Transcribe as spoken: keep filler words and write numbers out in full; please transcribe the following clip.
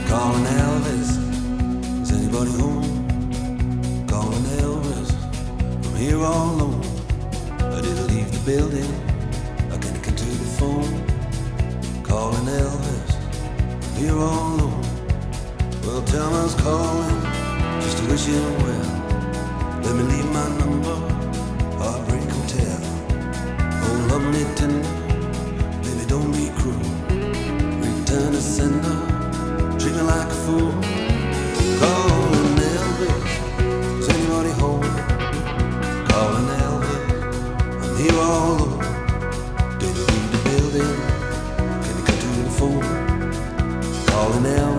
Calling Elvis, is anybody home? Calling Elvis, I'm here all alone. I didn't leave the building, I can't get to the phone. Calling Elvis, I'm here all alone. Well, tell me I was calling, just to wish him well. Let me leave my number, Heartbreak Hotel. Oh, love me tender, baby don't be cruel. Return to sender, treat me like a fool. Calling Elvis, is anybody home? Calling Elvis, I'm here all alone. Did you leave the building? Can you come to the phone? Calling Elvis.